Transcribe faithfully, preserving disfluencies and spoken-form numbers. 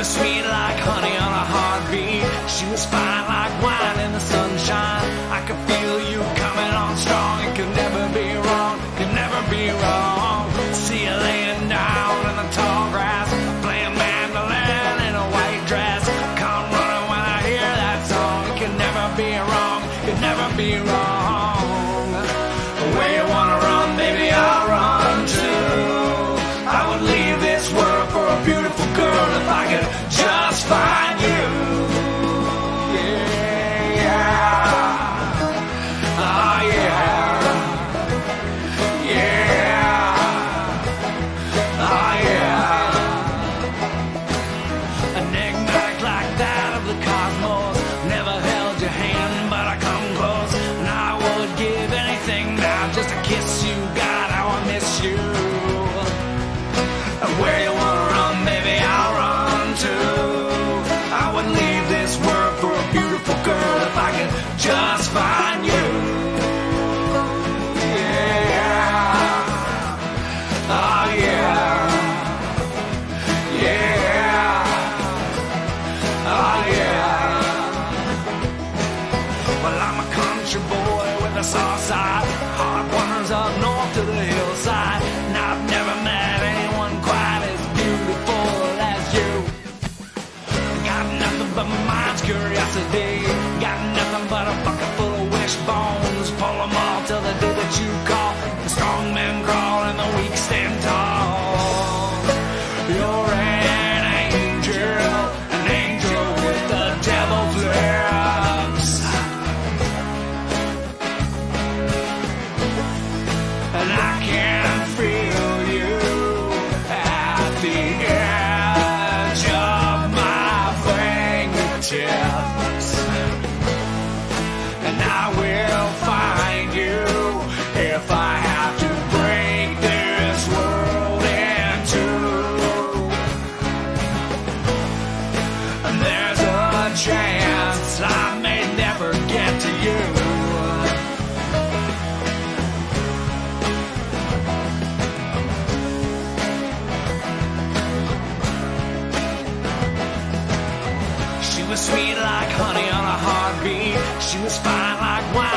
was sweet like honey on a heartbeat. She was fine like wine in the sunshine. I could feel you coming on strong. It could never be wrong, could never be wrong. See you laying down in the tall grass, playing mandolin in a white dress. Come running when I hear that song. It could never be wrong, could never be wrong. Where you wanna run, baby, I'll run too. I would leave this world for a beautiful girl if I could just find you. Yeah, yeah. Oh, yeah. Yeah. Oh, yeah. Enigmatic like that of the cosmos. Never held your hand, but I come close. And I would give anything now just to kiss you. God, how I miss you. Where you wanna run, baby, I'll run too. I would leave this world for a beautiful girl if I could just find you. Yeah. Oh, yeah. Yeah. Oh, yeah. Well, I'm a country boy with a soft side. Hard wonders up north to the hillside. And I've never met anyone quite as beautiful as you. Got nothing but my mind's curiosity. Got nothing but a bucket full of wishbones. Pull them all till the day that you call. The strong men crawl and the weak stand tall. You're an angel, an angel with the devil's lips. And I can feel you at the edge of my fingertips. And I will find you if I have to break this world in two. And there's a chance I may never get to you. She was sweet like honey on a heartbeat. She was fine like wine